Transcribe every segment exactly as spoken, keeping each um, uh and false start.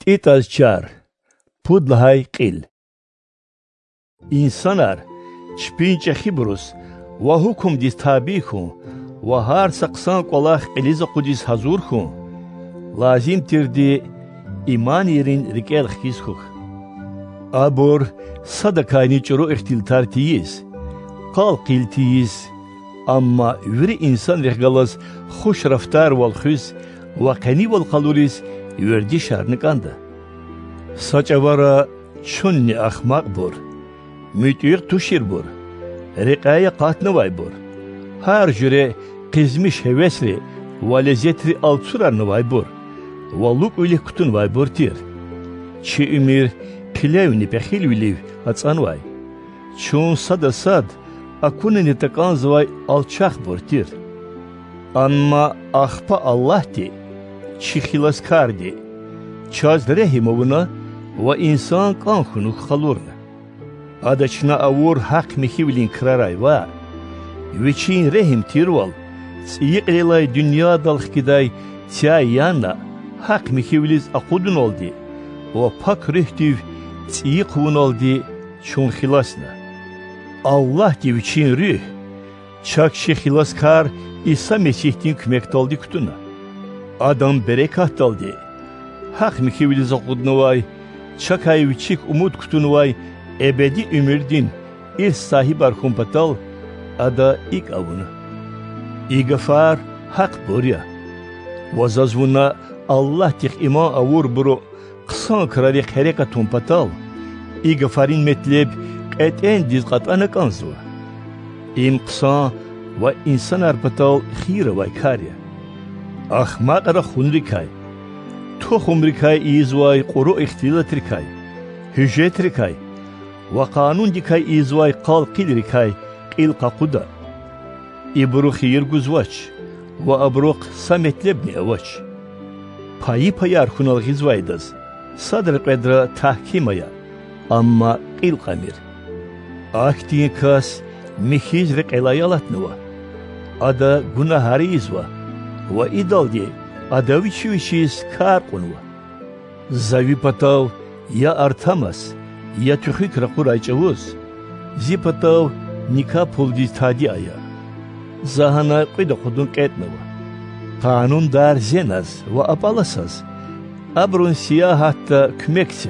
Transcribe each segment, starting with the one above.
titaz çar, pudlahay qil. İnsanar, çpinçe xibrus, ve hukum diz tabi khun, ve har saksan kolak qiliza qudis hazur khun, lazim tirdi iman yerin rikel khiz khuk. Abur sadakani çuru ihtiltar tiyiz, qal qil tiyiz, amma viri insan rehgalas خوش رفتار والخوز و قنی والقلوریز یوردی شرنکانده. ساچوارا چونی اخماق بور، میتویق توشیر بور، رقای قاتنوای بور، هر جوره قزمیش هوسری و لذتری alçurar nuvay bur, و لوک ولی کتون وای بور تیر. چی امیر پیلونی بخیل ولی اتسان وای. چون صد صد اکنونی تکان زوای alçaq bur تیر. Amma ahpa Allah di, çixilaskar di, çaz rehimovuna ve insan kanxunu xalurna. Adaçına avur haq mihivlin kraray va, viçin rehim tirval, tsiyiqlilay dünya dalxkiday tiyayana haq mihivliz aqudun oldi, ve pak rihtiv tsiyiqvun oldi çun xilasna. Allah di viçin rih, çakşi xilaskar İsa Mesih'tin kümekte oldu kutuna. Adam berekat oldu. Hak mikivliz okudunu vay, çakay viçik umut kutunu vay, ebedi ümirdin, il sahib arkumpatal, ada ilk avunu. İgafar hak burya. Vazazvuna Allah tih iman avur buru, kısan kırarik harekatun patal, İgafarin metleb, eten dizqatana kanzva. İm kısan, ve insan arpatal khira ve karya. Ahmak ara khunrikay. To khumrikay izvay quru ihtilatrikay. Hüjetrikay. Ve kanun dikay izvay qal qilrikay qil qaquda. İbru khir guzvaç ve abruk sametlebni avaç. Payı payar khunal gizvaydaz. Sadr qadra tahkimaya. Amma qil qamir. Ahtiye kas mihiz riqelayalatnıva. Ada günahari izva. Ve idal diye ada viçi viçiz kar konuva. Zavi patav ya artamaz, ya tühük rakur ayçavuz. Zi patav nika puldiz tadi aya. Zahana qıyda kudun ketnava. Kanun dar zenaz ve apalasaz. Abrun siyah hatta kümekse.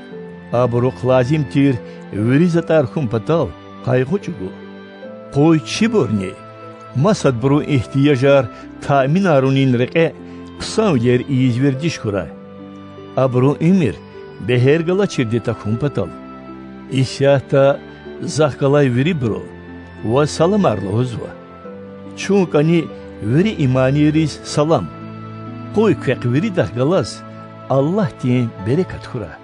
Abruk lazim tir virizatar hum patav kayguçugu. Qoy çiborni. Masad buru ihtiyajar tamin arunin reke kısan yer izverdiş kuray. Abru emir behergala çirdeta kumpatal. İsyahta zahkalay veri bro ve salam arlı huzva. Çünkü ani veri imaniyeriz salam. Qoy kek veri dahgalaz Allah diyen berekat kuray.